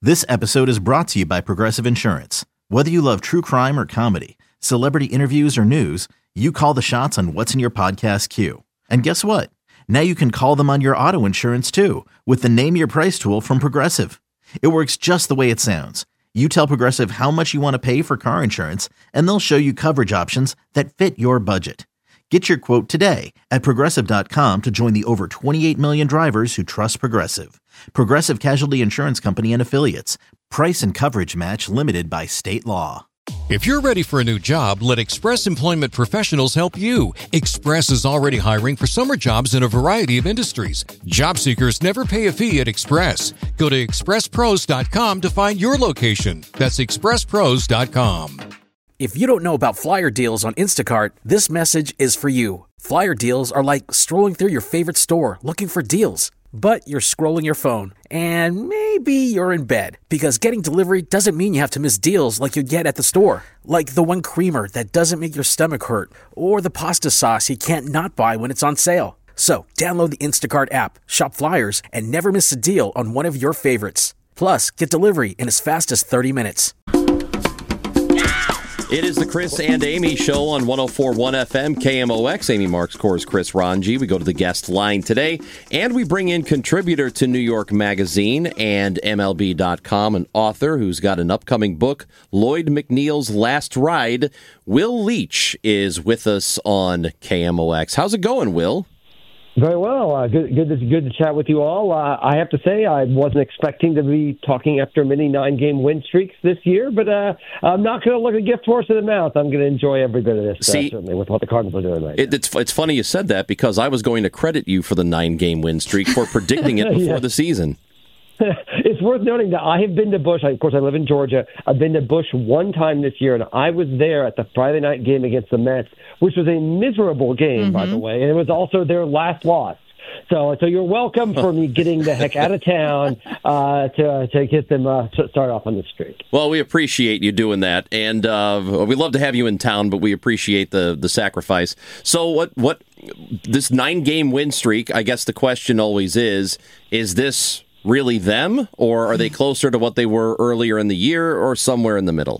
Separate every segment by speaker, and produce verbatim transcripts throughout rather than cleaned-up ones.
Speaker 1: This episode is brought to you by Progressive Insurance. Whether you love true crime or comedy, celebrity interviews or news, you call the shots on what's in your podcast queue. And guess what? Now you can call them on your auto insurance too with the Name Your Price tool from Progressive. It works just the way it sounds. You tell Progressive how much you want to pay for car insurance, and they'll show you coverage options that fit your budget. Get your quote today at Progressive dot com to join the over twenty-eight million drivers who trust Progressive. Progressive Casualty Insurance Company and Affiliates. Price and coverage match limited by state law.
Speaker 2: If you're ready for a new job, let Express Employment Professionals help you. Express is already hiring for summer jobs in a variety of industries. Job seekers never pay a fee at Express. Go to express pros dot com to find your location. That's express pros dot com.
Speaker 3: If you don't know about Flyer Deals on Instacart, this message is for you. Flyer Deals are like strolling through your favorite store looking for deals. But you're scrolling your phone, and maybe you're in bed, because getting delivery doesn't mean you have to miss deals like you get at the store. Like the one creamer that doesn't make your stomach hurt, or the pasta sauce you can't not buy when it's on sale. So download the Instacart app, shop Flyers, and never miss a deal on one of your favorites. Plus, get delivery in as fast as thirty minutes.
Speaker 4: It is the Chris and Amy Show on one oh four point one F M, K M O X. Amy Marks, Core's Chris Ranji. We go to the guest line today, and we bring in contributor to New York Magazine and M L B dot com, an author who's got an upcoming book, Lloyd McNeil's Last Ride. Will Leitch is with us on K M O X. How's it going, Will?
Speaker 5: Very well. Uh, good, good, to, good to chat with you all. Uh, I have to say, I wasn't expecting to be talking after many nine-game win streaks this year, but uh, I'm not going to look a gift horse in the mouth. I'm going to enjoy every bit of this,
Speaker 4: See,
Speaker 5: uh, certainly, with what the Cardinals are doing right
Speaker 4: it,
Speaker 5: now.
Speaker 4: It's, it's funny you said that, because I was going to credit you for the nine-game win streak for predicting it before
Speaker 5: yeah.
Speaker 4: the season.
Speaker 5: It's worth noting that I have been to Busch. I, of course, I live in Georgia. I've been to Busch one time this year, and I was there at the Friday night game against the Mets, which was a miserable game, mm-hmm. by the way, and it was also their last loss. So, so you're welcome for me getting the heck out of town uh, to to get them uh, to start off on the streak.
Speaker 4: Well, we appreciate you doing that, and uh, we love to have you in town, but we appreciate the the sacrifice. So, what what this nine game win streak? I guess the question always is: is this really them, or are they closer to what they were earlier in the year, or somewhere in the middle?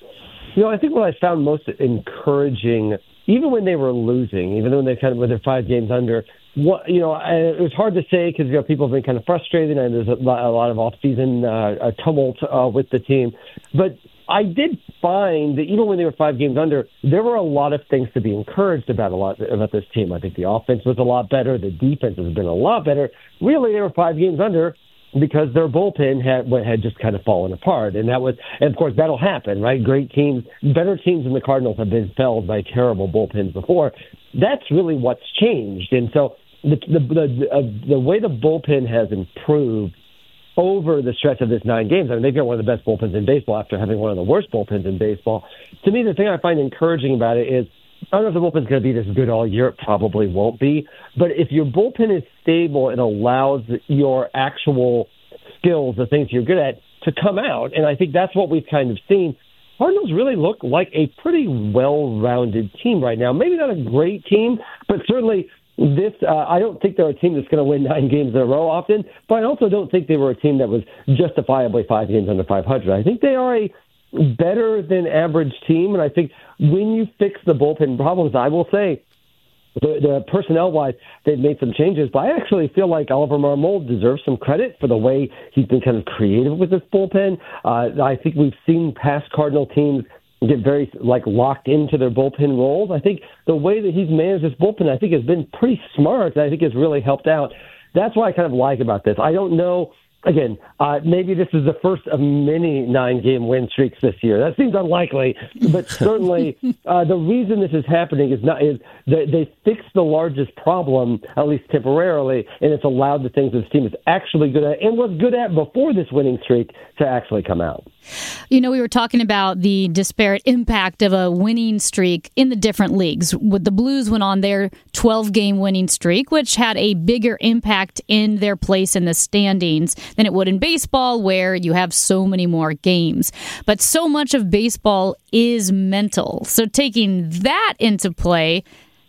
Speaker 5: You know, I think what I found most encouraging, even when they were losing, even when they kind of were their five games under. What, you know, it was hard to say because, you know, people have been kind of frustrated and there's a lot, a lot of off-season uh, tumult uh, with the team. But I did find that even when they were five games under, there were a lot of things to be encouraged about a lot about this team. I think the offense was a lot better. The defense has been a lot better. Really, they were five games under because their bullpen had had just kind of fallen apart. And that was, and of course, that'll happen, right? Great teams, better teams than the Cardinals have been felled by terrible bullpens before. That's really what's changed. And so the the the, uh, the way the bullpen has improved over the stretch of this nine games, I mean, they've got one of the best bullpens in baseball after having one of the worst bullpens in baseball. To me, the thing I find encouraging about it is, I don't know if the bullpen's going to be this good all year. It probably won't be. But if your bullpen is stable, it allows your actual skills, the things you're good at, to come out. And I think that's what we've kind of seen. Cardinals really look like a pretty well-rounded team right now. Maybe not a great team, but certainly this. Uh, I don't think they're a team that's going to win nine games in a row often, but I also don't think they were a team that was justifiably five games under five hundred. I think they are a better than average team, and I think when you fix the bullpen problems, I will say, the, the personnel-wise, they've made some changes, but I actually feel like Oliver Marmol deserves some credit for the way he's been kind of creative with this bullpen. Uh, I think we've seen past Cardinal teams get very like locked into their bullpen roles. I think the way that he's managed this bullpen, I think, has been pretty smart, and I think has really helped out. That's what I kind of like about this. I don't know. Again, uh, maybe this is the first of many nine-game win streaks this year. That seems unlikely, but certainly uh, the reason this is happening is not is they, they fixed the largest problem, at least temporarily, and it's allowed the things this team is actually good at and was good at before this winning streak to actually come out.
Speaker 6: You know, we were talking about the disparate impact of a winning streak in the different leagues. With the Blues went on their twelve-game winning streak, which had a bigger impact in their place in the standings than it would in baseball, where you have so many more games. But so much of baseball is mental. So taking that into play,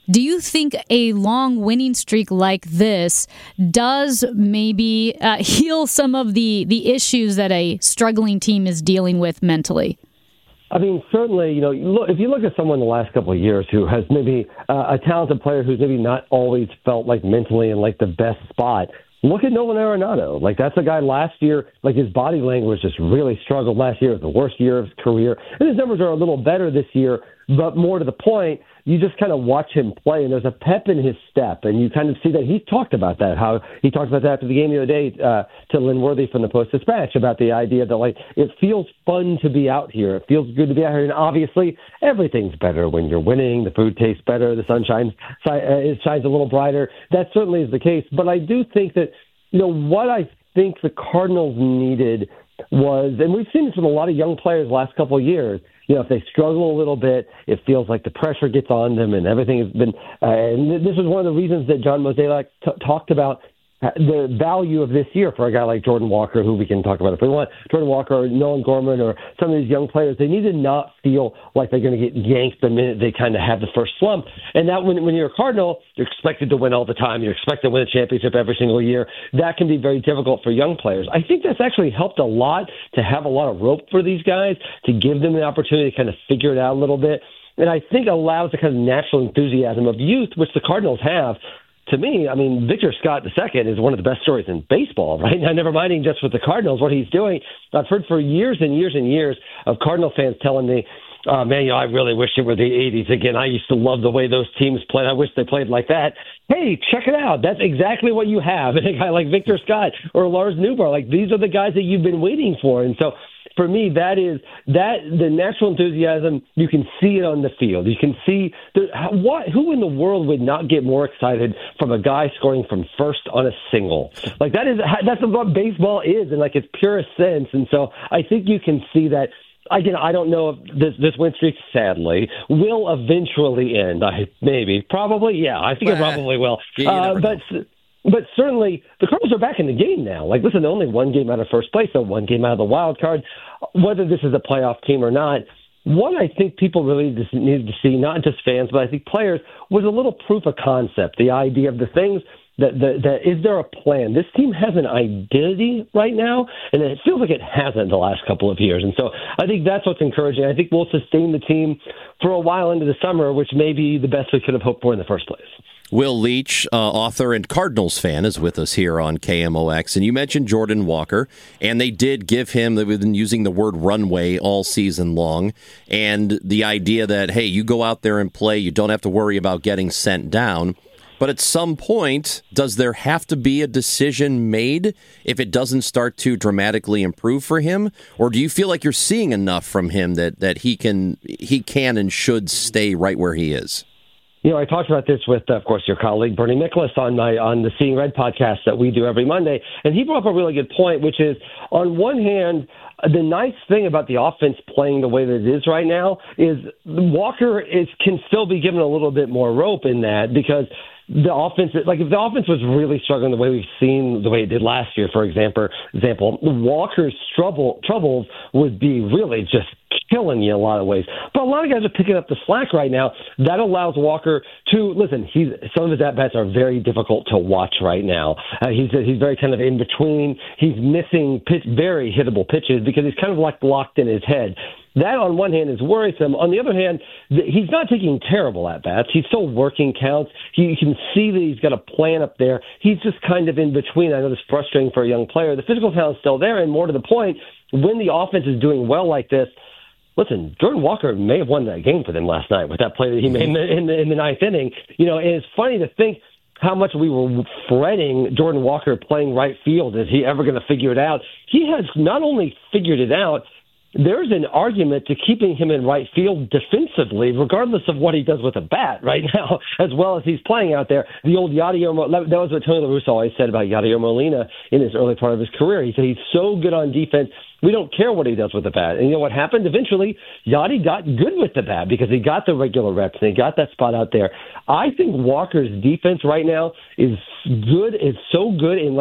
Speaker 6: Do you think a long winning streak like this does maybe uh, heal some of the, the issues that a struggling team is dealing with mentally?
Speaker 5: I mean, certainly, you know, look, if you look at someone the last couple of years who has maybe uh, a talented player who's maybe not always felt like mentally in like the best spot, look at Nolan Arenado. Like, that's a guy last year, like his body language just really struggled last year. It was the worst year of his career. And his numbers are a little better this year, but more to the point, you just kind of watch him play, and there's a pep in his step, and you kind of see that he talked about that, how he talked about that after the game the other day uh, to Lynn Worthy from the Post-Dispatch about the idea that, like, it feels fun to be out here. It feels good to be out here, and obviously everything's better when you're winning. The food tastes better. The sun shines, it shines a little brighter. That certainly is the case, but I do think that, you know, what I think the Cardinals needed was, and we've seen this with a lot of young players the last couple of years, you know, if they struggle a little bit, it feels like the pressure gets on them and everything has been, uh, and this is one of the reasons that John Mozeliak t- talked about the value of this year for a guy like Jordan Walker, who we can talk about if we want, Jordan Walker or Nolan Gorman or some of these young players. They need to not feel like they're going to get yanked the minute they kind of have the first slump. And that when, when you're a Cardinal, you're expected to win all the time. You're expected to win a championship every single year. That can be very difficult for young players. I think that's actually helped a lot to have a lot of rope for these guys, to give them the opportunity to kind of figure it out a little bit. And I think allows the kind of natural enthusiasm of youth, which the Cardinals have. To me, I mean, Victor Scott the Second is one of the best stories in baseball, right? Now, never minding just with the Cardinals, what he's doing. I've heard for years and years and years of Cardinal fans telling me, oh, man, you know, I really wish it were the eighties again. I used to love the way those teams played. I wish they played like that. Hey, check it out. That's exactly what you have in a guy like Victor Scott or Lars Newbar. Like, these are the guys that you've been waiting for. And so, for me, that is that the natural enthusiasm. You can see it on the field. You can see the, what, who in the world would not get more excited from a guy scoring from first on a single? Like that is that's what baseball is in like its purest sense. And so I think you can see that. Again, I don't know if this, this win streak, sadly, will eventually end. I maybe, probably, yeah. I think well, it probably will. Uh, but. But certainly, the Cardinals are back in the game now. Like, listen, they're only one game out of first place, so one game out of the wild card. Whether this is a playoff team or not, what I think people really just needed to see, not just fans, but I think players, was a little proof of concept. The idea of the things that, that, that is there a plan? This team has an identity right now, and it feels like it hasn't the last couple of years. And so I think that's what's encouraging. I think we'll sustain the team for a while into the summer, which may be the best we could have hoped for in the first place.
Speaker 4: Will Leitch, uh, author and Cardinals fan, is with us here on K M O X. And you mentioned Jordan Walker, and they did give him, they've been using the word runway all season long, and the idea that, hey, you go out there and play, you don't have to worry about getting sent down. But at some point, does there have to be a decision made if it doesn't start to dramatically improve for him? Or do you feel like you're seeing enough from him that, that he can he can and should stay right where he is?
Speaker 5: You know, I talked about this with, of course, your colleague Bernie Nicholas on my on the Seeing Red podcast that we do every Monday, and he brought up a really good point, which is, on one hand, the nice thing about the offense playing the way that it is right now is Walker is can still be given a little bit more rope in that, because the offense, like if the offense was really struggling the way we've seen, the way it did last year, for example, example, Walker's trouble troubles would be really just killing you in a lot of ways. But a lot of guys are picking up the slack right now. That allows Walker to, listen, he's, some of his at-bats are very difficult to watch right now. Uh, he's he's very kind of in between. He's missing pitch, very hittable pitches because he's kind of like locked in his head. That, on one hand, is worrisome. On the other hand, he's not taking terrible at-bats. He's still working counts. He, you can see that he's got a plan up there. He's just kind of in between. I know it's frustrating for a young player. The physical talent's still there, and more to the point, when the offense is doing well like this, listen, Jordan Walker may have won that game for them last night with that play that he made in the, in the, in the ninth inning. You know, and it's funny to think how much we were fretting Jordan Walker playing right field. Is he ever going to figure it out? He has not only figured it out, there's an argument to keeping him in right field defensively, regardless of what he does with a bat right now, as well as he's playing out there. The old Yadier, that was what Tony La Russa always said about Yadier Molina in his early part of his career. He said he's so good on defense, we don't care what he does with the bat. And you know what happened? Eventually, Yadi got good with the bat because he got the regular reps and he got that spot out there. I think Walker's defense right now is good, is so good in like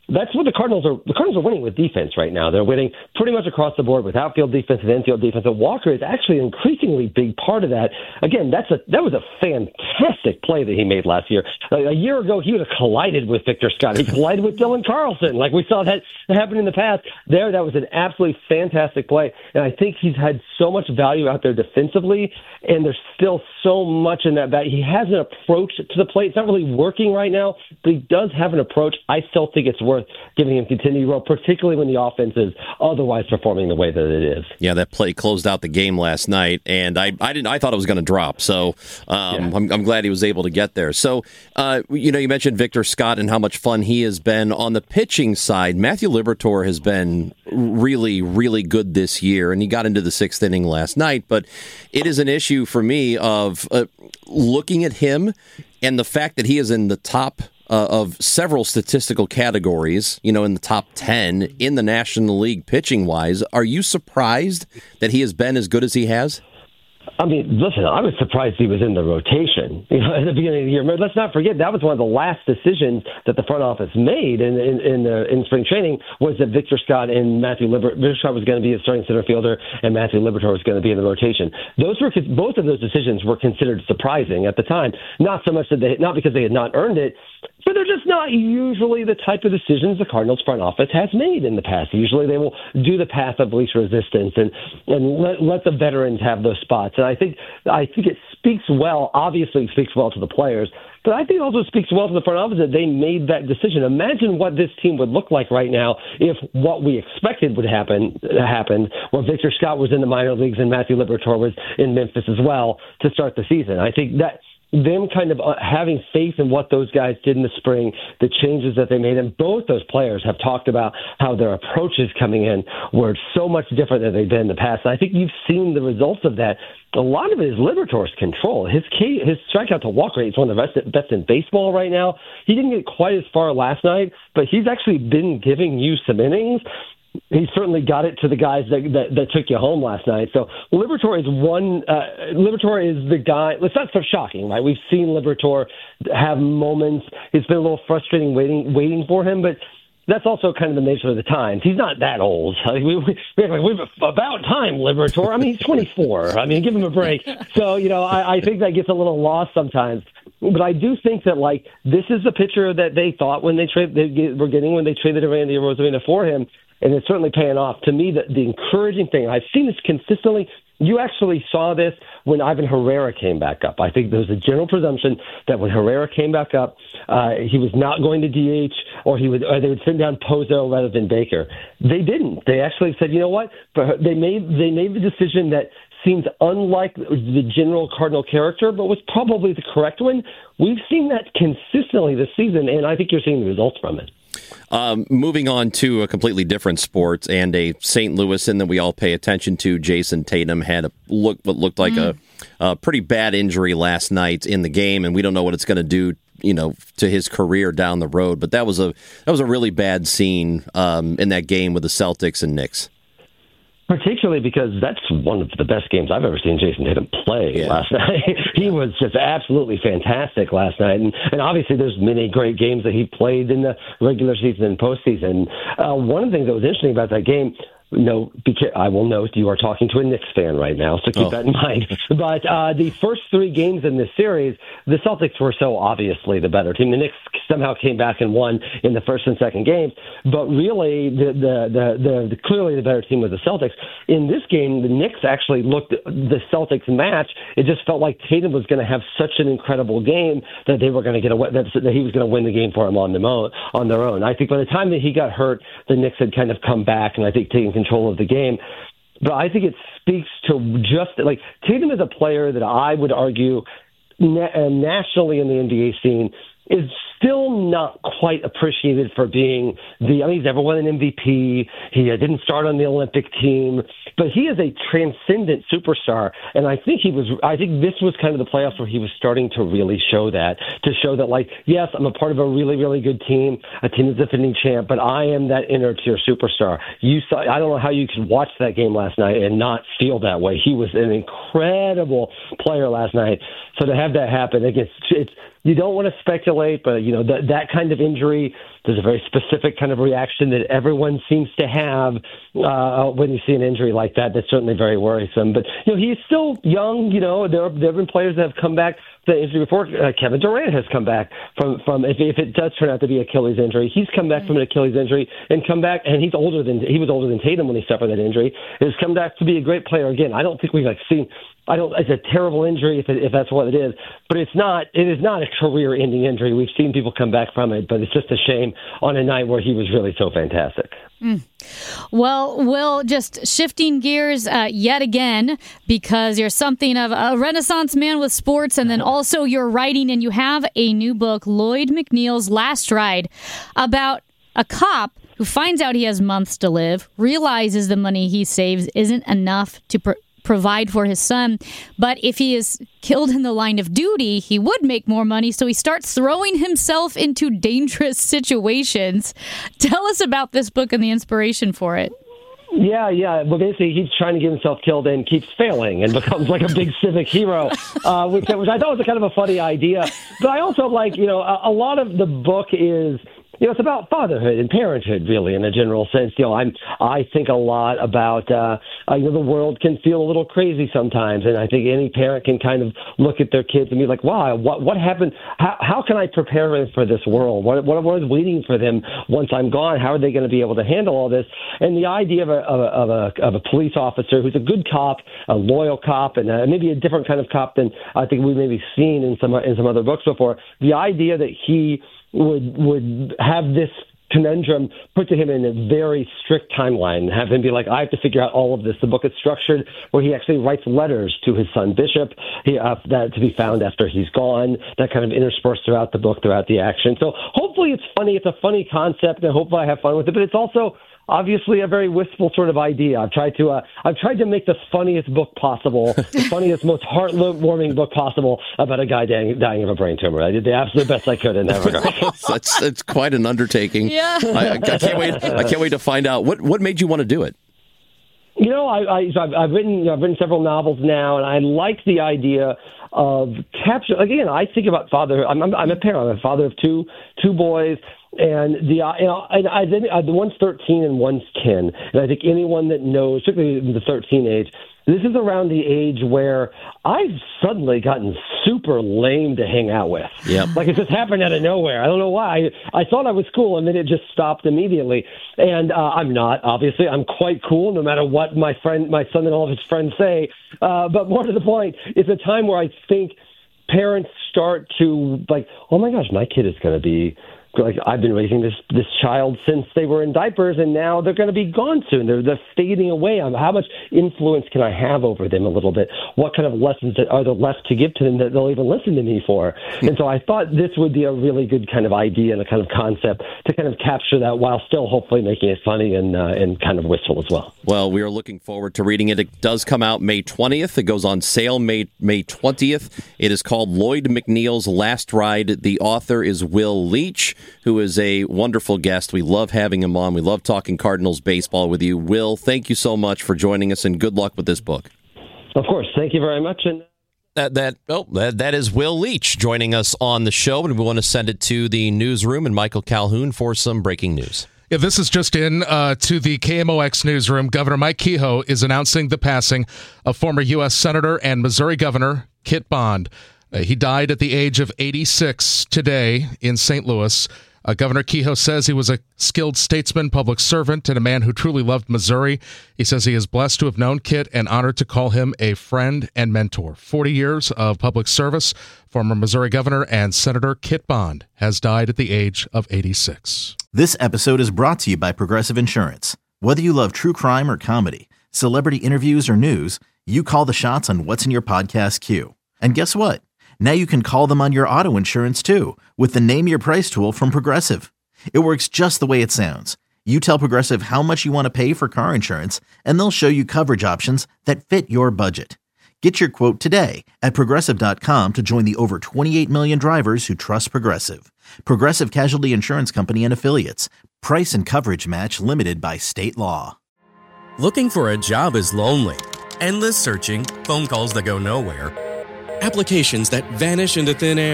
Speaker 5: That's what the Cardinals are. The Cardinals are winning with defense right now. They're winning pretty much across the board with outfield defense and infield defense. And Walker is actually an increasingly big part of that. Again, that's a that was a fantastic play that he made last year. A, a year ago, he would have collided with Victor Scott. He collided with Dylan Carlson, like we saw that happen in the past. There, that was an absolutely fantastic play. And I think he's had so much value out there defensively, and there's still so much in that bat. He has an approach to the plate. It's not really working right now, but he does have an approach. I still think it's worth giving him continued role, particularly when the offense is otherwise performing the way that it is.
Speaker 4: Yeah, that play closed out the game last night, and I, I didn't. I thought it was going to drop, so um, yeah. I'm, I'm glad he was able to get there. So, uh, you know, you mentioned Victor Scott and how much fun he has been on the pitching side. Matthew Liberatore has been really, really good this year, and he got into the sixth inning last night. But it is an issue for me of uh, looking at him and the fact that he is in the top Uh, of several statistical categories, you know, in the top ten in the National League pitching-wise. Are you surprised that he has been as good as he has?
Speaker 5: I mean, listen, I was surprised he was in the rotation, you know, at the beginning of the year. But let's not forget, that was one of the last decisions that the front office made in in in, uh, in spring training, was that Victor Scott and Matthew Liberatore, Victor Scott was going to be a starting center fielder and Matthew Liberatore was going to be in the rotation. Those were both of those decisions were considered surprising at the time. Not so much that they, not because they had not earned it, but they're just not usually the type of decisions the Cardinals front office has made in the past. Usually they will do the path of least resistance and, and let, let the veterans have those spots. And I think I think it speaks well, obviously it speaks well to the players, but I think it also speaks well to the front office that they made that decision. Imagine what this team would look like right now if what we expected would happen happened, where Victor Scott was in the minor leagues and Matthew Liberatore was in Memphis as well to start the season. I think that them kind of having faith in what those guys did in the spring, the changes that they made, and both those players have talked about how their approaches coming in were so much different than they've been in the past. And I think you've seen the results of that. A lot of it is Liberatore's control. His key, his strikeout to walk rate is one of the best, best in baseball right now. He didn't get quite as far last night, but he's actually been giving you some innings. He certainly got it to the guys that, that, that took you home last night. So Liberatore is one. Uh, Liberatore is the guy. It's not so shocking, right? We've seen Liberatore have moments. It's been a little frustrating waiting, waiting for him, but that's also kind of the nature of the times. He's not that old. I mean, we, we, we're about time, Liberatore. I mean, he's twenty-four. I mean, give him a break. So, you know, I, I think that gets a little lost sometimes. But I do think that, like, this is the pitcher that they thought when they, tra- they get, were getting when they traded Randy Arozarena for him. And it's certainly paying off. To me, the, the encouraging thing, I've seen this consistently. You actually saw this when Ivan Herrera came back up. I think there was a general presumption that when Herrera came back up, uh, he was not going to D H, or he would, or they would send down Pozo rather than Baker. They didn't. They actually said, you know what? They made they made the decision that seems unlike the general Cardinal character, but was probably the correct one. We've seen that consistently this season, and I think you're seeing the results from it.
Speaker 4: Um, moving on to a completely different sport and a Saint Louisan that we all pay attention to, Jason Tatum had a look what looked like mm. a, a pretty bad injury last night in the game, and we don't know what it's going to do, you know, to his career down the road. But that was a that was a really bad scene um, in that game with the Celtics and Knicks.
Speaker 5: Particularly because that's one of the best games I've ever seen Jason Tatum play yeah. last night. He was just absolutely fantastic last night. And, and obviously there's many great games that he played in the regular season and postseason. Uh, one of the things that was interesting about that game, no, I will note you are talking to a Knicks fan right now, so keep oh. that in mind. But uh, the first three games in this series, the Celtics were so obviously the better team. The Knicks somehow came back and won in the first and second games, but really, the the the, the, the clearly the better team was the Celtics. In this game, the Knicks actually looked at the Celtics match. It just felt like Tatum was going to have such an incredible game that they were going to get away, that, that he was going to win the game for them on them own, on their own. I think by the time that he got hurt, the Knicks had kind of come back, and I think taking control of the game. But I think it speaks to just like Tatum is a player that I would argue na- nationally in the N B A scene is still not quite appreciated for being the, I mean, he's never won an M V P. He uh, didn't start on the Olympic team, but he is a transcendent superstar. And I think he was, I think this was kind of the playoffs where he was starting to really show that, to show that, like, yes, I'm a part of a really, really good team, a team that's defending champ, but I am that inner tier superstar. You saw, I don't know how you could watch that game last night and not feel that way. He was an incredible player last night. So to have that happen, against, it's, you don't want to speculate, but, you You know, that that kind of injury, there's a very specific kind of reaction that everyone seems to have uh, when you see an injury like that. That's certainly very worrisome. But, you know, he's still young. You know, there, there have been players that have come back from the injury before. Uh, Kevin Durant has come back from, from if, if it does turn out to be Achilles injury, he's come back from an Achilles injury and come back, and he's older than, he was older than Tatum when he suffered that injury. He's come back to be a great player again. I don't think we've like seen, I don't, it's a terrible injury if, it, if that's what it is, but it's not, it is not a career-ending injury. We've seen people come back from it, but it's just a shame on a night where he was really so fantastic.
Speaker 6: Mm. Well, Will, just shifting gears uh, yet again, because you're something of a renaissance man with sports, and then also you're writing, and you have a new book, Lloyd McNeil's Last Ride, about a cop who finds out he has months to live, realizes the money he saves isn't enough to pr- provide for his son, but if he is killed in the line of duty, he would make more money, so he starts throwing himself into dangerous situations. Tell us about this book and the inspiration for it.
Speaker 5: Yeah, yeah. Well, basically, he's trying to get himself killed and keeps failing and becomes like a big civic hero, uh, which, which I thought was a kind of a funny idea. But I also like, you know, a, a lot of the book is, you know, it's about fatherhood and parenthood, really, in a general sense. You know, I'm, I think a lot about, uh, uh, you know, the world can feel a little crazy sometimes, and I think any parent can kind of look at their kids and be like, wow, what what happened? How, how can I prepare them for this world? What, what, what is waiting for them once I'm gone? How are they going to be able to handle all this? And the idea of a, of a, of a, of a police officer who's a good cop, a loyal cop, and uh, maybe a different kind of cop than I think we've maybe seen in some in some other books before, the idea that he would would have this conundrum put to him in a very strict timeline, have him be like, I have to figure out all of this. The book is structured where he actually writes letters to his son Bishop, he, uh, that to be found after he's gone, that kind of interspersed throughout the book, throughout the action. So hopefully it's funny. It's a funny concept, and hopefully I have fun with it. But it's also obviously a very wistful sort of idea. I've tried to uh, I've tried to make the funniest book possible, the funniest, most heart-warming book possible about a guy dying, dying of a brain tumor. I did the absolute best I could in that regard.
Speaker 4: That's it's quite an undertaking.
Speaker 6: Yeah.
Speaker 4: I, I can't wait. I can't wait to find out what what made you want to do it.
Speaker 5: You know, I, I I've, I've written you know, I've written several novels now, and I like the idea of capture. Again, I think about fatherhood. I'm, I'm, I'm a parent. I'm a father of two two boys. And the uh, you know, and I think uh, the one's thirteen and one's ten, and I think anyone that knows, particularly the thirteen age, this is around the age where I've suddenly gotten super lame to hang out with.
Speaker 4: Yep.
Speaker 5: Like it just happened out of nowhere. I don't know why. I, I thought I was cool, and then it just stopped immediately. And uh, I'm not. Obviously, I'm quite cool, no matter what my friend, my son, and all of his friends say. Uh, but more to the point, it's a time where I think parents start to like, oh my gosh, my kid is going to be. Like I've been raising this this child since they were in diapers, and now they're going to be gone soon. They're they're fading away. How much influence can I have over them a little bit? What kind of lessons are there left to give to them that they'll even listen to me for? And so I thought this would be a really good kind of idea and a kind of concept to kind of capture that while still hopefully making it funny and uh, and kind of wistful as well.
Speaker 4: Well, we are looking forward to reading it. It does come out May twentieth. It goes on sale May May twentieth. It is called Lloyd McNeil's Last Ride. The author is Will Leitch, who is a wonderful guest. We love having him on. We love talking Cardinals baseball with you. Will, thank you so much for joining us, and good luck with this book.
Speaker 5: Of course. Thank you very much. And
Speaker 4: That that oh that, that is Will Leitch joining us on the show, and we want to send it to the newsroom and Michael Calhoun for some breaking news.
Speaker 7: Yeah, this is just in uh, to the K M O X newsroom. Governor Mike Kehoe is announcing the passing of former U S Senator and Missouri Governor Kit Bond. Uh, he died at the age of eighty-six today in Saint Louis. Uh, Governor Kehoe says he was a skilled statesman, public servant, and a man who truly loved Missouri. He says he is blessed to have known Kit and honored to call him a friend and mentor. forty years of public service, former Missouri Governor and Senator Kit Bond has died at the age of eighty-six.
Speaker 1: This episode is brought to you by Progressive Insurance. Whether you love true crime or comedy, celebrity interviews or news, you call the shots on what's in your podcast queue. And guess what? Now you can call them on your auto insurance, too, with the Name Your Price tool from Progressive. It works just the way it sounds. You tell Progressive how much you want to pay for car insurance, and they'll show you coverage options that fit your budget. Get your quote today at Progressive dot com to join the over twenty-eight million drivers who trust Progressive. Progressive Casualty Insurance Company and Affiliates. Price and coverage match limited by state law.
Speaker 8: Looking for a job is lonely. Endless searching, phone calls that go nowhere, applications that vanish into thin air.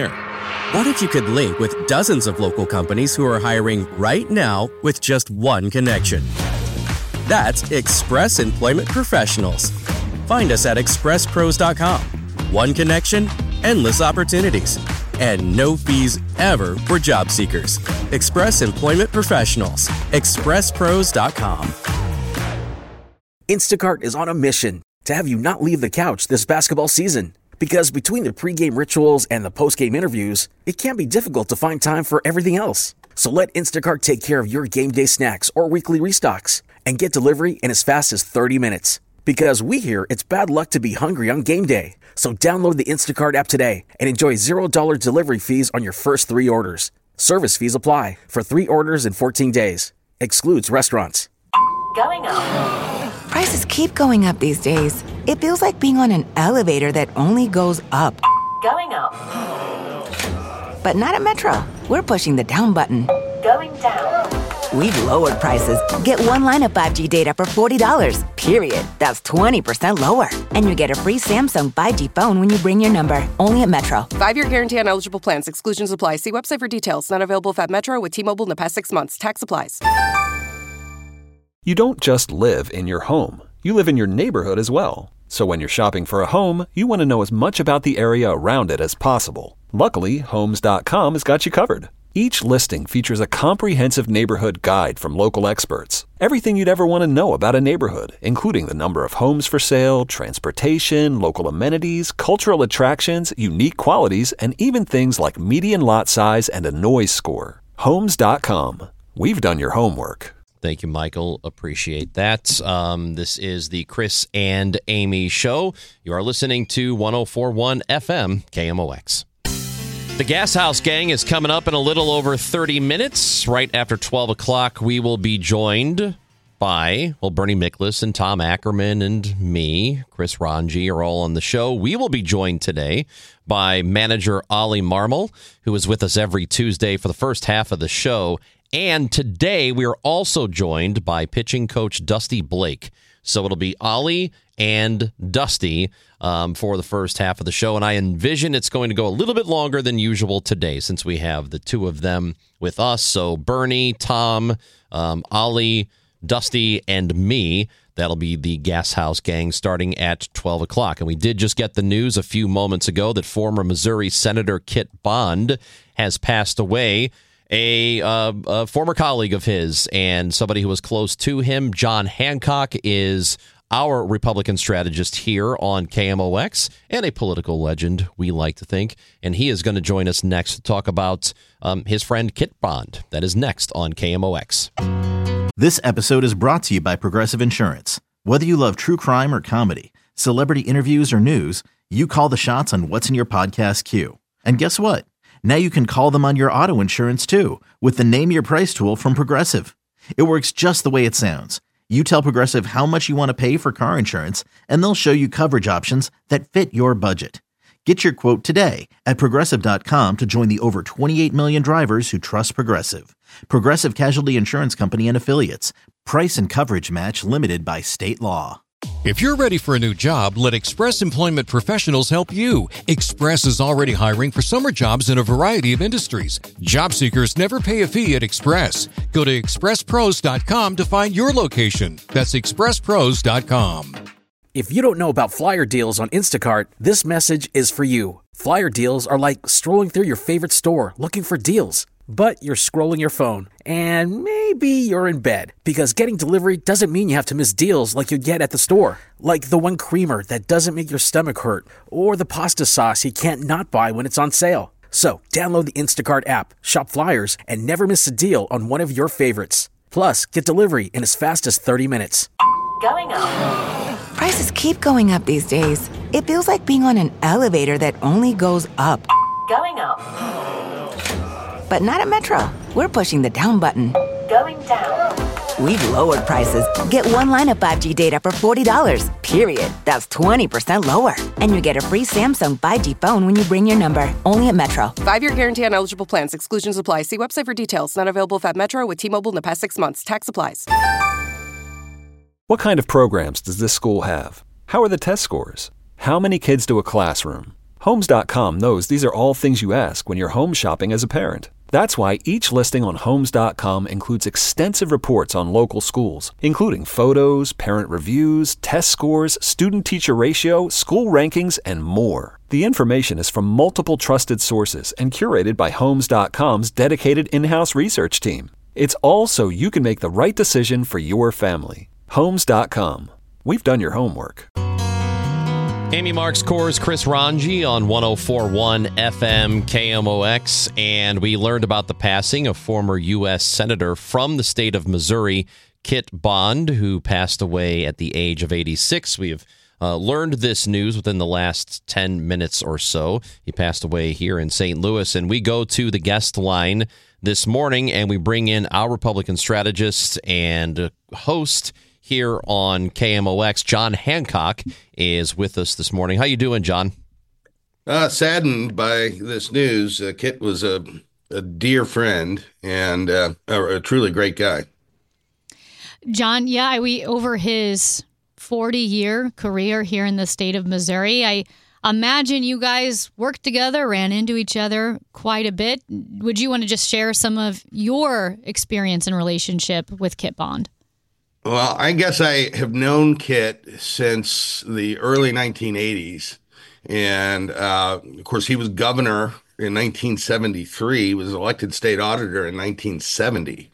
Speaker 8: What if you could link with dozens of local companies who are hiring right now with just one connection? That's Express Employment Professionals. Find us at express pros dot com. One connection, endless opportunities, and no fees ever for job seekers. Express Employment Professionals. express pros dot com.
Speaker 3: Instacart is on a mission to have you not leave the couch this basketball season. Because between the pregame rituals and the postgame interviews, it can be difficult to find time for everything else. So let Instacart take care of your game day snacks or weekly restocks and get delivery in as fast as thirty minutes. Because we hear it's bad luck to be hungry on game day. So download the Instacart app today and enjoy zero dollars delivery fees on your first three orders. Service fees apply for three orders in fourteen days. Excludes restaurants.
Speaker 9: Going up. Prices keep going up these days. It feels like being on an elevator that only goes up. Going up. But not at Metro. We're pushing the down button. Going down. We've lowered prices. Get one line of five G data for forty dollars, period. That's twenty percent lower. And you get a free Samsung five G phone when you bring your number. Only at Metro.
Speaker 10: Five-year guarantee on eligible plans. Exclusions apply. See website for details. Not available if at Metro with T-Mobile in the past six months. Tax applies.
Speaker 11: You don't just live in your home. You live in your neighborhood as well. So when you're shopping for a home, you want to know as much about the area around it as possible. Luckily, Homes dot com has got you covered. Each listing features a comprehensive neighborhood guide from local experts. Everything you'd ever want to know about a neighborhood, including the number of homes for sale, transportation, local amenities, cultural attractions, unique qualities, and even things like median lot size and a noise score. Homes dot com. We've done your homework.
Speaker 4: Thank you, Michael. Appreciate that. Um, this is the Chris and Amy Show. You are listening to one oh four point one F M K M O X. The Gas House Gang is coming up in a little over thirty minutes. Right after twelve o'clock, we will be joined by, well, Bernie Miklasz and Tom Ackerman and me, Chris Ranji, are all on the show. We will be joined today by manager Ollie Marmol, who is with us every Tuesday for the first half of the show. And today we are also joined by pitching coach Dusty Blake. So it'll be Ollie and Dusty um, for the first half of the show. And I envision it's going to go a little bit longer than usual today since we have the two of them with us. So Bernie, Tom, um, Ollie, Dusty, and me. That'll be the Gas House Gang starting at twelve o'clock. And we did just get the news a few moments ago that former Missouri Senator Kit Bond has passed away. A, uh, a former colleague of his and somebody who was close to him, John Hancock, is our Republican strategist here on K M O X and a political legend, we like to think. And he is going to join us next to talk about um, his friend Kit Bond. That is next on K M O X.
Speaker 1: This episode is brought to you by Progressive Insurance. Whether you love true crime or comedy, celebrity interviews or news, you call the shots on what's in your podcast queue. And guess what? Now you can call them on your auto insurance, too, with the Name Your Price tool from Progressive. It works just the way it sounds. You tell Progressive how much you want to pay for car insurance, and they'll show you coverage options that fit your budget. Get your quote today at Progressive dot com to join the over twenty-eight million drivers who trust Progressive. Progressive Casualty Insurance Company and Affiliates. Price and coverage match limited by state law.
Speaker 2: If you're ready for a new job, let Express Employment Professionals help you. Express is already hiring for summer jobs in a variety of industries. Job seekers never pay a fee at Express. Go to express pros dot com to find your location. That's express pros dot com.
Speaker 3: If you don't know about flyer deals on Instacart, this message is for you. Flyer deals are like strolling through your favorite store looking for deals. But you're scrolling your phone, and maybe you're in bed, because getting delivery doesn't mean you have to miss deals like you'd get at the store. Like the one creamer that doesn't make your stomach hurt, or the pasta sauce you can't not buy when it's on sale. So download the Instacart app, shop flyers, and never miss a deal on one of your favorites. Plus, get delivery in as fast as thirty minutes.
Speaker 9: Going up. Prices keep going up these days. It feels like being on an elevator that only goes up. Going up. But not at Metro. We're pushing the down button. Going down. We've lowered prices. Get one line of five G data for forty dollars, period. That's twenty percent lower. And you get a free Samsung five G phone when you bring your number. Only at Metro.
Speaker 10: Five-year guarantee on eligible plans. Exclusions apply. See website for details. Not available if at Metro with T-Mobile in the past six months. Tax applies.
Speaker 11: What kind of programs does this school have? How are the test scores? How many kids to a classroom? Homes dot com knows these are all things you ask when you're home shopping as a parent. That's why each listing on Homes dot com includes extensive reports on local schools, including photos, parent reviews, test scores, student-teacher ratio, school rankings, and more. The information is from multiple trusted sources and curated by Homes dot com's dedicated in-house research team. It's all so you can make the right decision for your family. Homes dot com. We've done your homework.
Speaker 4: Amy Marks, Coors, Chris Ranji on one oh four point one F M K M O X, and we learned about the passing of former U S Senator from the state of Missouri, Kit Bond, who passed away at the age of eighty-six. We have uh, learned this news within the last ten minutes or so. He passed away here in Saint Louis, and we go to the guest line this morning, and we bring in our Republican strategist and host here on K M O X. John Hancock is with us this morning. How you doing, John?
Speaker 12: Uh, saddened by this news. Uh, Kit was a, a dear friend and uh, a, a truly great guy.
Speaker 6: John, yeah, we over his forty-year career here in the state of Missouri, I imagine you guys worked together, ran into each other quite a bit. Would you want to just share some of your experience and relationship with Kit Bond?
Speaker 12: Well, I guess I have known Kit since the early nineteen eighties. And, uh, of course, he was governor in nineteen seventy-three. He was elected state auditor in nineteen seventy.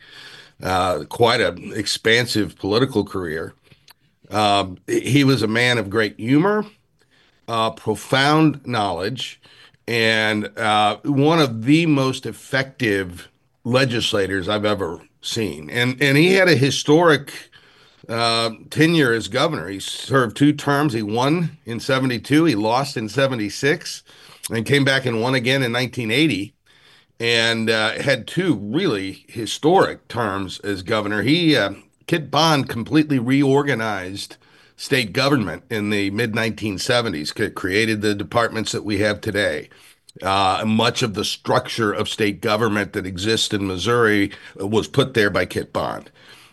Speaker 12: Uh, quite an expansive political career. Um, he was a man of great humor, uh, profound knowledge, and uh, one of the most effective legislators I've ever seen. And, and he had a historic Uh, tenure as governor. He served two terms. He won in seventy-two. He lost in seventy-six and came back and won again in nineteen eighty and uh, had two really historic terms as governor. He, uh, Kit Bond completely reorganized state government in the mid nineteen seventies, created the departments that we have today. Uh, much of the structure of state government that exists in Missouri was put there by Kit Bond.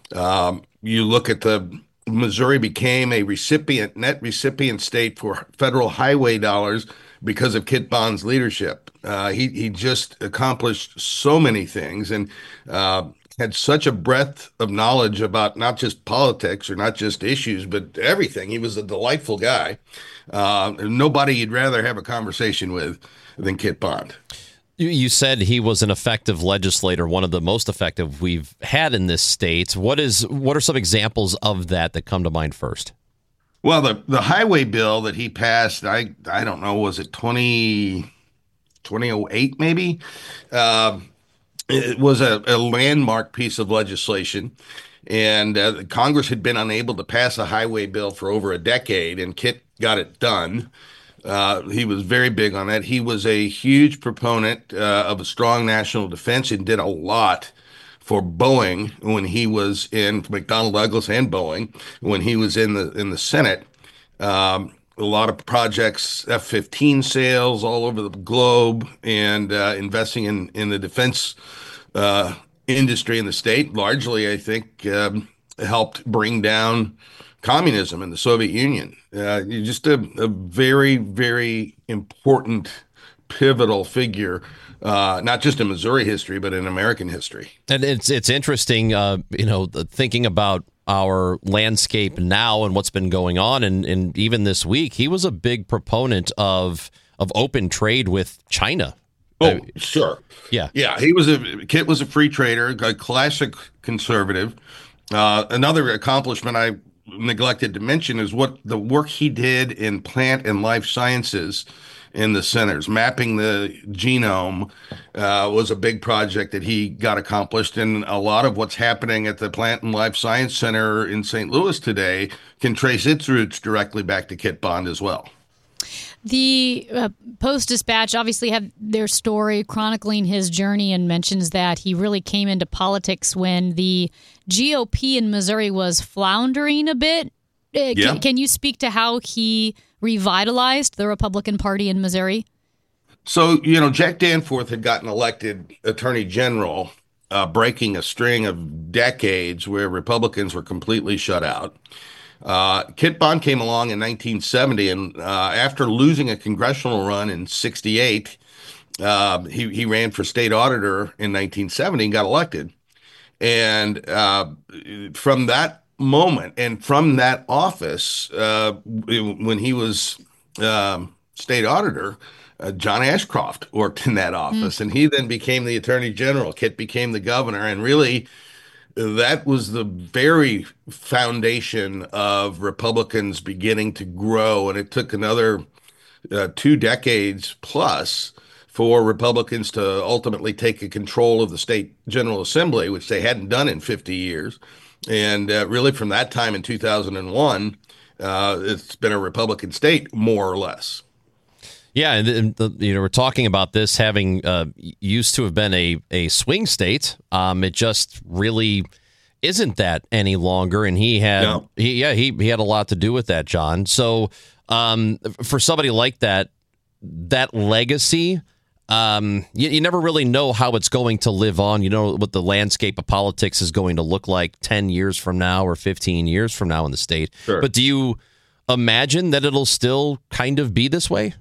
Speaker 12: Um, You look at the Missouri became a recipient, net recipient state for federal highway dollars because of Kit Bond's leadership. Uh, he he just accomplished so many things and uh, had such a breadth of knowledge about not just politics or not just issues, but everything. He was a delightful guy. Uh, nobody you'd rather have a conversation with than Kit Bond.
Speaker 4: You said he was an effective legislator, one of the most effective we've had in this state. What is what are some examples of that that come to mind first?
Speaker 12: Well, the, the highway bill that he passed, I I don't know, was it twenty, twenty oh eight maybe? Uh, it was a, a landmark piece of legislation. And uh, Congress had been unable to pass a highway bill for over a decade, and Kit got it done. Uh, he was very big on that. He was a huge proponent uh, of a strong national defense and did a lot for Boeing when he was in McDonnell Douglas and Boeing when he was in the in the Senate. Um, a lot of projects, F fifteen sales all over the globe, and uh, investing in in the defense uh, industry in the state. Largely, I think, um, helped bring down communism in the Soviet Union. Uh, just a, a very, very important, pivotal figure, uh, not just in Missouri history, but in American history.
Speaker 4: And it's it's interesting, uh, you know, thinking about our landscape now and what's been going on, and, and even this week, he was a big proponent of of open trade with China.
Speaker 12: Oh,
Speaker 4: I,
Speaker 12: sure.
Speaker 4: Yeah.
Speaker 12: Yeah, he was a, Kit was a free trader, a classic conservative. Uh, another accomplishment I neglected to mention is what the work he did in plant and life sciences in the centers. Mapping the genome uh, was a big project that he got accomplished, and a lot of what's happening at the Plant and Life Science Center in Saint Louis today can trace its roots directly back to Kit Bond as well.
Speaker 6: The uh, Post-Dispatch obviously have their story chronicling his journey and mentions that he really came into politics when the G O P in Missouri was floundering a bit. Uh,
Speaker 12: yeah.
Speaker 6: can, can you speak to how he revitalized the Republican Party in Missouri?
Speaker 12: So, you know, Jack Danforth had gotten elected Attorney General, uh, breaking a string of decades where Republicans were completely shut out. Uh, Kit Bond came along in nineteen seventy, and uh, after losing a congressional run in sixty-eight, uh, he, he ran for state auditor in nineteen seventy and got elected. And uh, from that moment and from that office, uh, when he was um, state auditor, uh, John Ashcroft worked in that office, mm. and he then became the attorney general. Kit became the governor, and really that was the very foundation of Republicans beginning to grow. And it took another uh, two decades plus for Republicans to ultimately take control of the state General Assembly, which they hadn't done in fifty years. And uh, really from that time in two thousand one, uh, it's been a Republican state, more or less.
Speaker 4: Yeah, and, and the, you know, we're talking about this having uh, used to have been a, a swing state. Um, it just really isn't that any longer. And he had, no. he, yeah, he, he had a lot to do with that, John. So um, for somebody like that, that legacy, Um, you, you never really know how it's going to live on. You know what the landscape of politics is going to look like ten years from now or fifteen years from now in the state.
Speaker 12: Sure.
Speaker 4: But do you imagine that it'll still kind of be this way?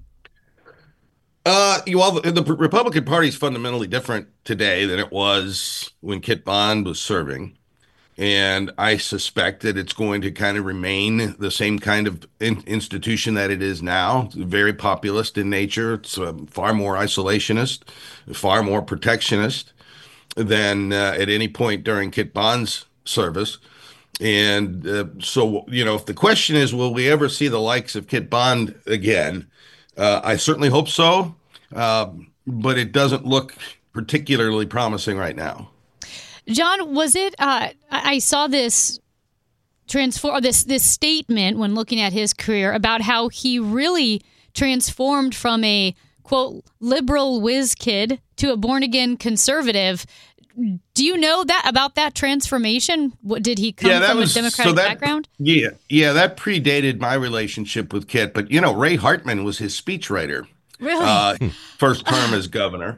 Speaker 12: Uh, well, the, the Republican Party is fundamentally different today than it was when Kit Bond was serving. And I suspect that it's going to kind of remain the same kind of in, institution that it is now. It's very populist in nature. It's uh, far more isolationist, far more protectionist than uh, at any point during Kit Bond's service. And uh, so, you know, if the question is, will we ever see the likes of Kit Bond again? Uh, I certainly hope so, uh, but it doesn't look particularly promising right now.
Speaker 6: John, was it? Uh, I saw this transform this this statement when looking at his career about how he really transformed from a quote liberal whiz kid to a born again conservative. Do you know that about that transformation? What did he come
Speaker 12: yeah,
Speaker 6: from
Speaker 12: was,
Speaker 6: a Democratic
Speaker 12: so that,
Speaker 6: background?
Speaker 12: Yeah, yeah, that predated my relationship with Kit. But you know, Ray Hartman was his speechwriter.
Speaker 6: Really?
Speaker 12: Uh, first term as governor.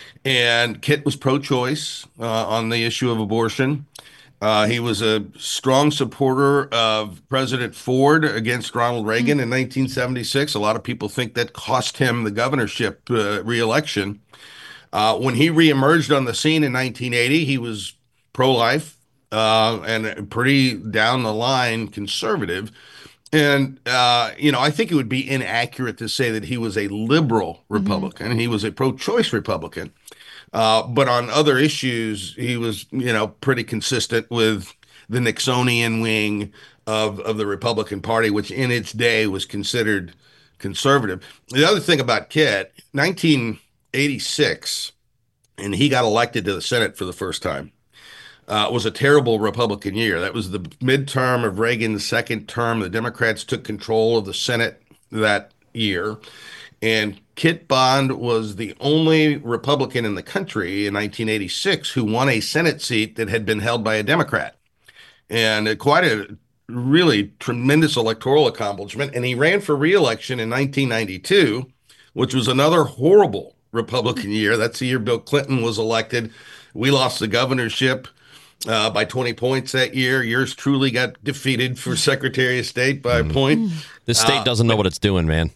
Speaker 12: And Kit was pro-choice uh, on the issue of abortion. Uh, he was a strong supporter of President Ford against Ronald Reagan mm-hmm. in nineteen seventy-six. A lot of people think that cost him the governorship uh, reelection. Uh, when he reemerged on the scene in nineteen eighty, he was pro-life uh, and pretty down the line conservative. And, uh, you know, I think it would be inaccurate to say that he was a liberal Republican. Mm-hmm. He was a pro-choice Republican. Uh, but on other issues, he was, you know, pretty consistent with the Nixonian wing of, of the Republican Party, which in its day was considered conservative. The other thing about Kit, nineteen eighty-six, and he got elected to the Senate for the first time. Uh, was a terrible Republican year. That was the midterm of Reagan's second term. The Democrats took control of the Senate that year. And Kit Bond was the only Republican in the country in nineteen eighty-six who won a Senate seat that had been held by a Democrat. And uh, quite a really tremendous electoral accomplishment. And he ran for re-election in nineteen ninety-two, which was another horrible Republican year. That's the year Bill Clinton was elected. We lost the governorship Uh, by twenty points that year. Yours truly got defeated for Secretary of State by a point.
Speaker 4: This state uh, doesn't know what it's doing, man.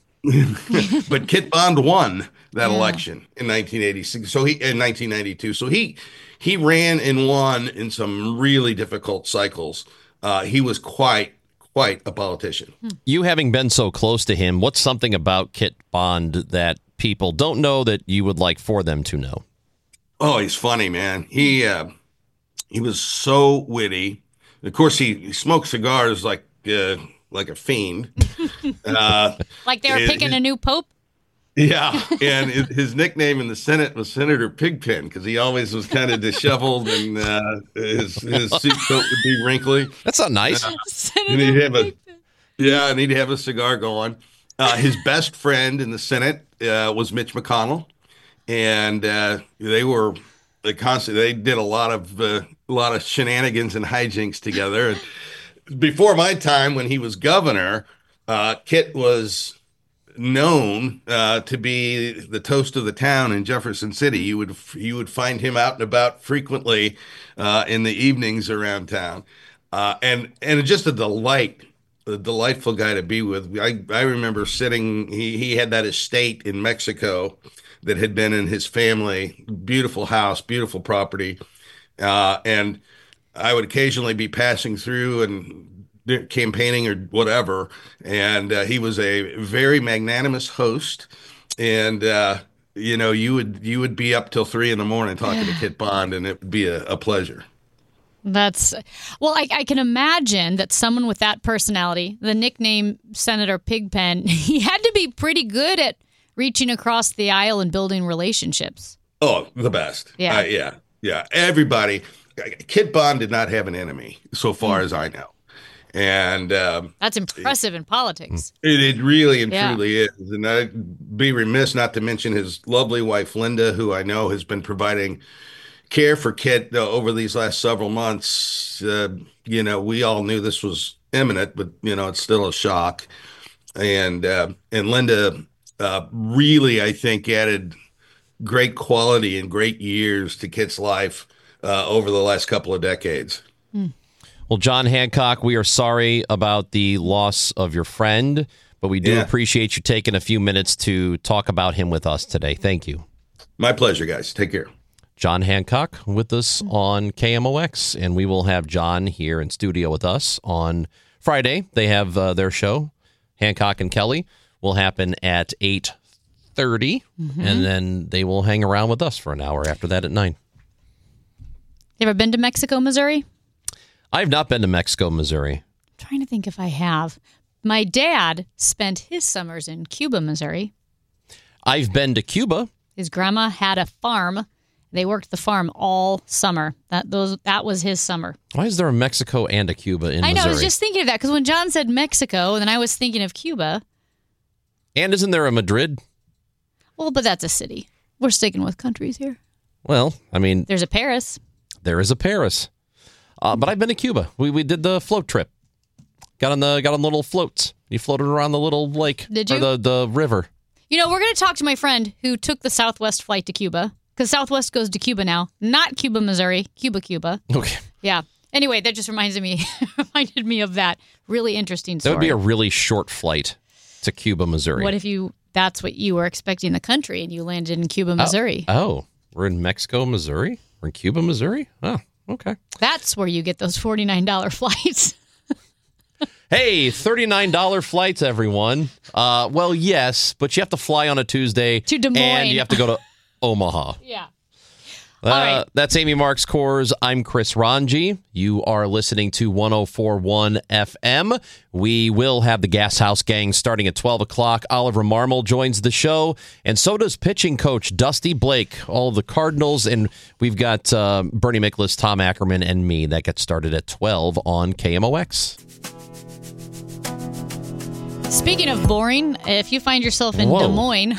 Speaker 12: But Kit Bond won that yeah. election in nineteen eighty-six. So he in nineteen ninety-two. So he he ran and won in some really difficult cycles. Uh, he was quite quite a politician.
Speaker 4: You having been so close to him, what's something about Kit Bond that people don't know that you would like for them to know?
Speaker 12: Oh, he's funny, man. He. Uh, He was so witty. Of course, he, he smoked cigars like uh, like a fiend. Uh,
Speaker 6: like they were it, picking it, a new pope?
Speaker 12: Yeah. And it, his nickname in the Senate was Senator Pigpen because he always was kind of disheveled and uh, his, his suit coat would be wrinkly.
Speaker 4: That's not nice.
Speaker 12: Uh, and he'd have a, yeah, and he'd have a cigar going. Uh, his best friend in the Senate uh, was Mitch McConnell. And uh, they were... They constantly they did a lot of uh, a lot of shenanigans and hijinks together. And before my time, when he was governor, uh, Kit was known uh, to be the toast of the town in Jefferson City. You would you would find him out and about frequently uh, in the evenings around town. uh, and and just a delight, a delightful guy to be with. I I remember sitting. He he had that estate in Mexico that had been in his family. Beautiful house, beautiful property, uh, and I would occasionally be passing through and campaigning or whatever, and uh, he was a very magnanimous host, and. Uh, You know, you would you would be up till three in the morning talking to Kit Bond, and it would be a, a pleasure.
Speaker 6: That's well, I, I can imagine that someone with that personality, the nickname Senator Pigpen, he had to be pretty good at reaching across the aisle and building relationships.
Speaker 12: Oh, the best.
Speaker 6: Yeah,
Speaker 12: uh, yeah, yeah. Everybody. Kit Bond did not have an enemy, so far mm. as I know. And um,
Speaker 6: that's impressive in politics.
Speaker 12: It, it really and
Speaker 6: yeah.
Speaker 12: truly is. And I'd be remiss not to mention his lovely wife, Linda, who I know has been providing care for Kit uh, over these last several months. Uh, you know, we all knew this was imminent, but, you know, it's still a shock. And, uh, and Linda uh, really, I think, added great quality and great years to Kit's life uh, over the last couple of decades.
Speaker 6: Mm.
Speaker 4: Well, John Hancock, we are sorry about the loss of your friend, but we do
Speaker 12: yeah.
Speaker 4: appreciate you taking a few minutes to talk about him with us today. Thank you.
Speaker 12: My pleasure, guys. Take care.
Speaker 4: John Hancock with us on K M O X, and we will have John here in studio with us on Friday. They have uh, their show, Hancock and Kelly, will happen at eight thirty, mm-hmm. and then they will hang around with us for an hour after that at nine.
Speaker 6: You ever been to Mexico, Missouri?
Speaker 4: I've not been to Mexico, Missouri.
Speaker 6: I'm trying to think if I have. My dad spent his summers in Cuba, Missouri.
Speaker 4: I've been to Cuba.
Speaker 6: His grandma had a farm. They worked the farm all summer. That those that was his summer.
Speaker 4: Why is there a Mexico and a Cuba in
Speaker 6: I
Speaker 4: Missouri?
Speaker 6: know, I was just thinking of that, because when John said Mexico, and then I was thinking of Cuba.
Speaker 4: And isn't there a Madrid?
Speaker 6: Well, but that's a city. We're sticking with countries here.
Speaker 4: Well, I mean...
Speaker 6: There's a Paris.
Speaker 4: There is a Paris. Uh, but I've been to Cuba. We we did the float trip. Got on the got on the little floats. You floated around the little lake.
Speaker 6: Did you?
Speaker 4: Or the, the river.
Speaker 6: You know, we're going to talk to my friend who took the Southwest flight to Cuba, because Southwest goes to Cuba now. Not Cuba, Missouri. Cuba, Cuba.
Speaker 4: Okay.
Speaker 6: Yeah. Anyway, that just reminds me reminded me of that really interesting story.
Speaker 4: That would be a really short flight to Cuba, Missouri.
Speaker 6: What if you that's what you were expecting the country and you landed in Cuba, Missouri?
Speaker 4: Oh, oh. We're in Mexico, Missouri? We're in Cuba, Missouri? Oh. Okay.
Speaker 6: That's where you get those forty-nine dollars flights.
Speaker 4: Hey, thirty-nine dollars flights, everyone. Uh, well, yes, but you have to fly on a Tuesday.
Speaker 6: To Des Moines.
Speaker 4: And you have to go to Omaha.
Speaker 6: Yeah.
Speaker 4: Uh,
Speaker 6: All right.
Speaker 4: That's Amy Marks Coors. I'm Chris Ranji. You are listening to one oh four point one F M. We will have the Gas House Gang starting at twelve o'clock. Oliver Marmol joins the show, and so does pitching coach Dusty Blake, all of the Cardinals, and we've got uh, Bernie Miklasz, Tom Ackerman, and me. That gets started at twelve on K M O X.
Speaker 6: Speaking of boring, if you find yourself in
Speaker 4: Whoa.
Speaker 6: Des Moines...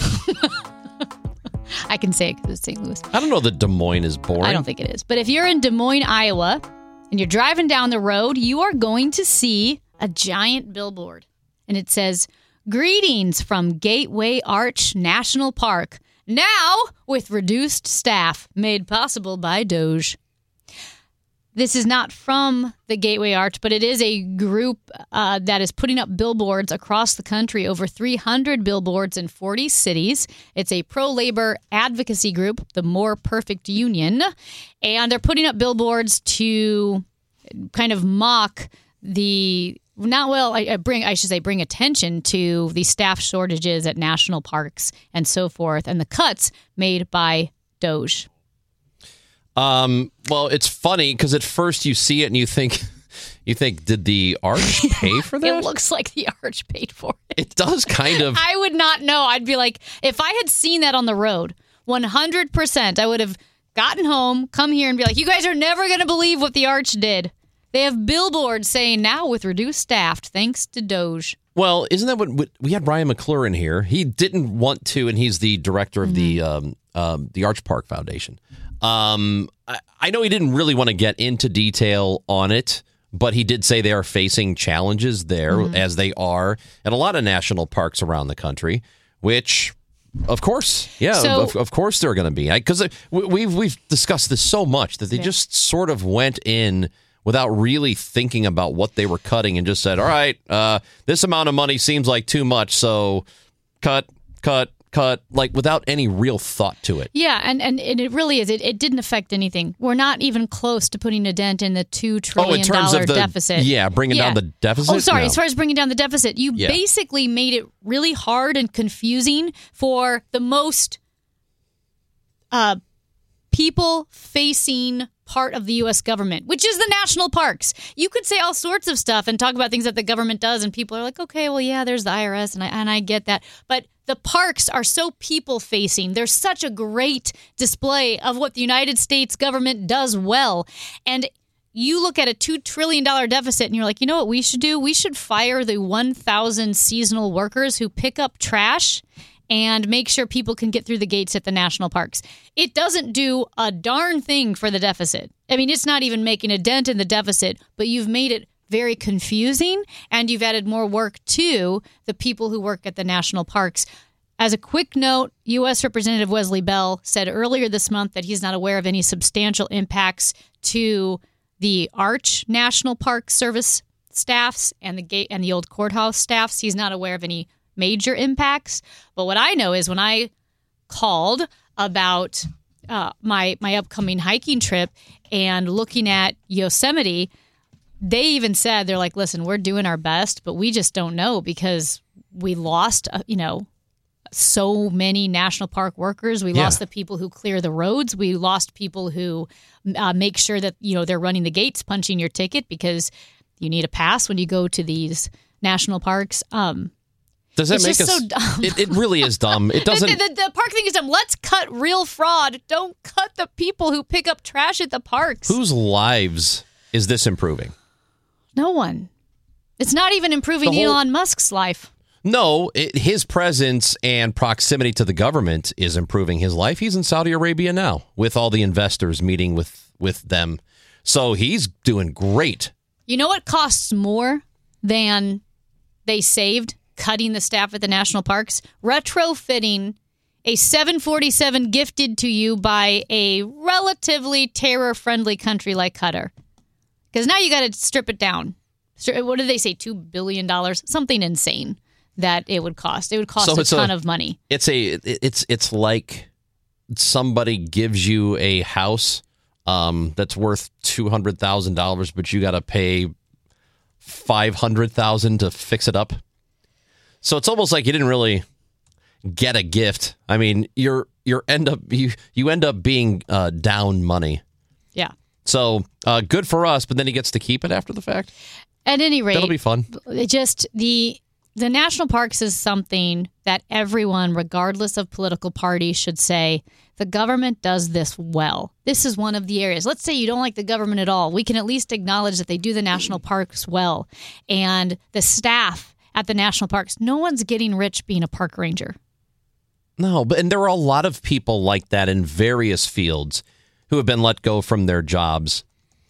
Speaker 6: I can say it because it's Saint Louis.
Speaker 4: I don't know that Des Moines is boring.
Speaker 6: I don't think it is. But if you're in Des Moines, Iowa, and you're driving down the road, you are going to see a giant billboard. And it says, "Greetings from Gateway Arch National Park. Now with reduced staff, made possible by Doge." This is not from the Gateway Arch, but it is a group uh, that is putting up billboards across the country, over three hundred billboards in forty cities. It's a pro-labor advocacy group, the More Perfect Union, and they're putting up billboards to kind of mock the not well. I, I bring I should say bring attention to the staff shortages at national parks and so forth, and the cuts made by Doge.
Speaker 4: Um, well, it's funny because at first you see it and you think, you think, did the Arch pay for that?
Speaker 6: It looks like the Arch paid for it.
Speaker 4: It does kind of.
Speaker 6: I would not know. I'd be like, if I had seen that on the road, one hundred percent, I would have gotten home, come here and be like, you guys are never going to believe what the Arch did. They have billboards saying now with reduced staff, thanks to Doge.
Speaker 4: Well, isn't that what, what we had Ryan McClure in here? He didn't want to, and he's the director of mm-hmm. the um, um, the Arch Park Foundation. Um, I, I know he didn't really want to get into detail on it, but he did say they are facing challenges there, mm-hmm. as they are at a lot of national parks around the country, which, of course, yeah,
Speaker 6: so,
Speaker 4: of, of course they're going to be. Because we've we've discussed this so much that they yeah. just sort of went in without really thinking about what they were cutting and just said, all right, uh, this amount of money seems like too much, so cut, cut, cut, like without any real thought to it.
Speaker 6: Yeah, and, and, and it really is. It, it didn't affect anything. We're not even close to putting a dent in the two trillion dollars
Speaker 4: oh, in terms of the,
Speaker 6: deficit.
Speaker 4: Yeah, bringing
Speaker 6: yeah.
Speaker 4: down the deficit?
Speaker 6: Oh, sorry.
Speaker 4: No.
Speaker 6: As far as bringing down the deficit, you
Speaker 4: yeah.
Speaker 6: basically made it really hard and confusing for the most uh, people-facing part of the U S government, which is the national parks. You could say all sorts of stuff and talk about things that the government does, and people are like, okay, well, yeah, there's the I R S, and I, and I get that. But the parks are so people-facing. They're such a great display of what the United States government does well. And you look at a two trillion dollars deficit, and you're like, you know what we should do? We should fire the one thousand seasonal workers who pick up trash and make sure people can get through the gates at the national parks. It doesn't do a darn thing for the deficit. I mean, it's not even making a dent in the deficit, but you've made it very confusing, and you've added more work to the people who work at the national parks. As a quick note, U S Representative Wesley Bell said earlier this month that he's not aware of any substantial impacts to the Arch National Park Service staffs and the gate and the old courthouse staffs. He's not aware of any major impacts. But what I know is when I called about uh, my my upcoming hiking trip and looking at Yosemite, they even said, they're like, listen, we're doing our best, but we just don't know because we lost, uh, you know, so many national park workers. We yeah. lost the people who clear the roads. We lost people who uh, make sure that, you know, they're running the gates, punching your ticket because you need a pass when you go to these national parks. Um,
Speaker 4: Does that
Speaker 6: it's
Speaker 4: make
Speaker 6: just
Speaker 4: us?
Speaker 6: So dumb.
Speaker 4: It, it really is dumb. It doesn't.
Speaker 6: the, the, the park thing is dumb. Let's cut real fraud. Don't cut the people who pick up trash at the parks.
Speaker 4: Whose lives is this improving?
Speaker 6: No one. It's not even improving whole, Elon Musk's life.
Speaker 4: No, it, his presence and proximity to the government is improving his life. He's in Saudi Arabia now with all the investors meeting with, with them. So he's doing great.
Speaker 6: You know what costs more than they saved cutting the staff at the national parks? Retrofitting a seven forty-seven gifted to you by a relatively terror-friendly country like Qatar. Because now you got to strip it down. What did they say? two billion dollars? Something insane that it would cost. It would cost so a ton a, of money.
Speaker 4: It's a it's it's like somebody gives you a house um, that's worth two hundred thousand dollars, but you got to pay five hundred thousand dollars to fix it up. So it's almost like you didn't really get a gift. I mean, you're you're end up you you end up being uh, down money.
Speaker 6: Yeah.
Speaker 4: So uh, good for us, but then he gets to keep it after the fact.
Speaker 6: At any rate,
Speaker 4: that'll be fun.
Speaker 6: It just the the national parks is something that everyone, regardless of political party, should say the government does this well. This is one of the areas. Let's say you don't like the government at all. We can at least acknowledge that they do the national parks well, and the staff at the national parks. No one's getting rich being a park ranger.
Speaker 4: No, but and there are a lot of people like that in various fields who have been let go from their jobs,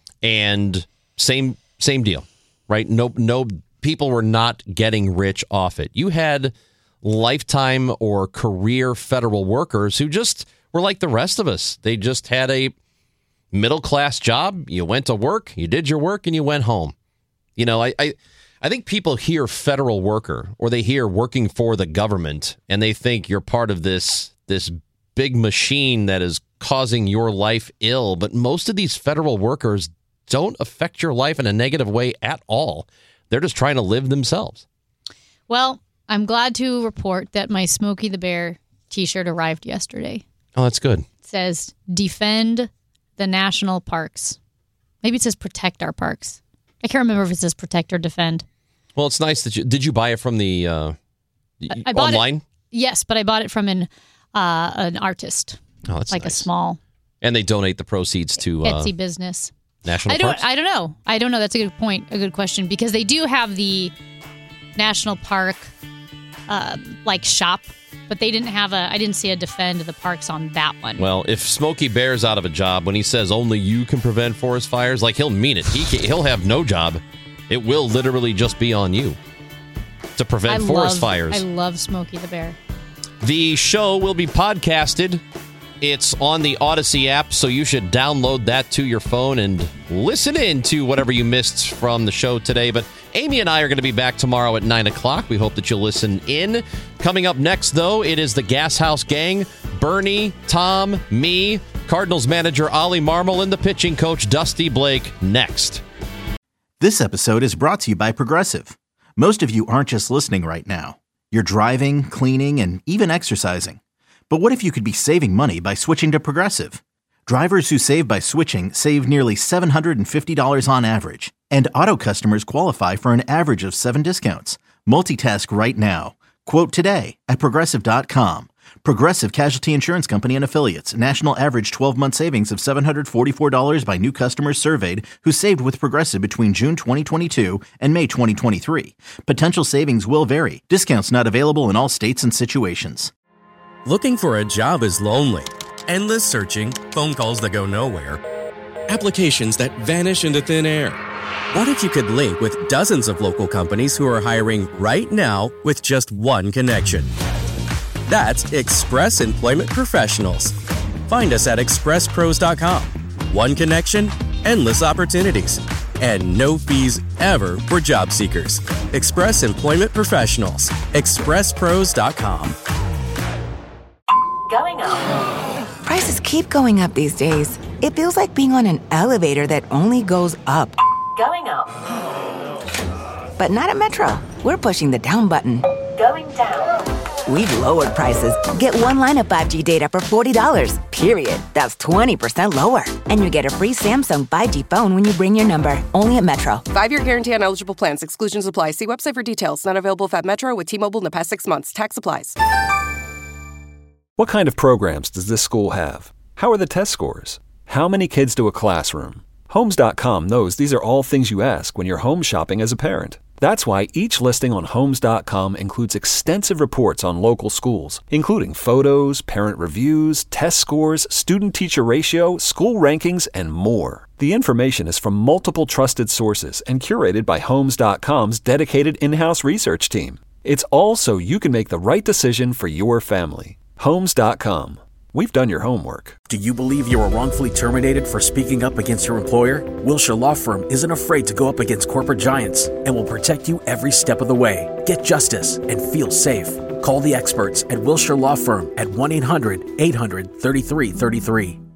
Speaker 4: and same same deal, right? No, no, people were not getting rich off it. You had lifetime or career federal workers who just were like the rest of us. They just had a middle class job. You went to work, you did your work, and you went home. You know, I. I I think people hear federal worker or they hear working for the government and they think you're part of this this big machine that is causing your life ill. But most of these federal workers don't affect your life in a negative way at all. They're just trying to live themselves.
Speaker 6: Well, I'm glad to report that my Smokey the Bear T-shirt arrived yesterday.
Speaker 4: Oh, that's good.
Speaker 6: It says, defend the national parks. Maybe it says protect our parks. I can't remember if it says protect or defend.
Speaker 4: Well, it's nice that you... Did you buy it from the... Uh,
Speaker 6: I, I bought
Speaker 4: online?
Speaker 6: It, yes, but I bought it from an uh, an artist.
Speaker 4: Oh, that's
Speaker 6: Like
Speaker 4: nice.
Speaker 6: a small...
Speaker 4: And they donate the proceeds to... Uh,
Speaker 6: Etsy business.
Speaker 4: National
Speaker 6: I don't,
Speaker 4: parks?
Speaker 6: I don't know. I don't know. That's a good point. A good question. Because they do have the national park uh, like shop, but they didn't have a... I didn't see a defend the parks on that one.
Speaker 4: Well, if Smokey Bear's out of a job, when he says only you can prevent forest fires, like he'll mean it. He can, he'll have no job. It will literally just be on you to prevent
Speaker 6: I
Speaker 4: forest
Speaker 6: love,
Speaker 4: fires.
Speaker 6: I love Smokey the Bear.
Speaker 4: The show will be podcasted It's on the Odyssey app, so you should download that to your phone and listen in to whatever you missed from the show today. But Amy and I are going to be back tomorrow at nine o'clock. We hope that you'll listen in. Coming up next, though, it is the Gas House Gang. Bernie, Tom, me, Cardinals manager Ollie Marmol, and the pitching coach Dusty Blake next.
Speaker 1: This episode is brought to you by Progressive. Most of you aren't just listening right now. You're driving, cleaning, and even exercising. But what if you could be saving money by switching to Progressive? Drivers who save by switching save nearly seven hundred fifty dollars on average. And auto customers qualify for an average of seven discounts. Multitask right now. Quote today at Progressive dot com. Progressive Casualty Insurance Company and Affiliates. National average twelve-month savings of seven hundred forty-four dollars by new customers surveyed who saved with Progressive between June twenty twenty-two and May twenty twenty-three. Potential savings will vary. Discounts not available in all states and situations.
Speaker 8: Looking for a job is lonely. Endless searching, phone calls that go nowhere, applications that vanish into thin air. What if you could link with dozens of local companies who are hiring right now with just one connection? That's Express Employment Professionals. Find us at express pros dot com. One connection, endless opportunities, and no fees ever for job seekers. Express Employment Professionals. express pros dot com.
Speaker 9: Going up. Prices keep going up these days. It feels like being on an elevator that only goes up. Going up. But not at Metro. We're pushing the down button. Going down. We've lowered prices. Get one line of five G data for forty dollars, period. That's twenty percent lower. And you get a free Samsung five G phone when you bring your number. Only at Metro.
Speaker 10: Five-year guarantee on eligible plans. Exclusions apply. See website for details. Not available if at Metro with T-Mobile in the past six months. Tax applies.
Speaker 11: What kind of programs does this school have? How are the test scores? How many kids do a classroom? Homes dot com knows these are all things you ask when you're home shopping as a parent. That's why each listing on Homes dot com includes extensive reports on local schools, including photos, parent reviews, test scores, student-teacher ratio, school rankings, and more. The information is from multiple trusted sources and curated by Homes dot com's dedicated in-house research team. It's all so you can make the right decision for your family. Homes dot com. We've done your homework.
Speaker 3: Do you believe you were wrongfully terminated for speaking up against your employer? Wilshire Law Firm isn't afraid to go up against corporate giants and will protect you every step of the way. Get justice and feel safe. Call the experts at Wilshire Law Firm at one eight hundred eight hundred thirty-three thirty-three.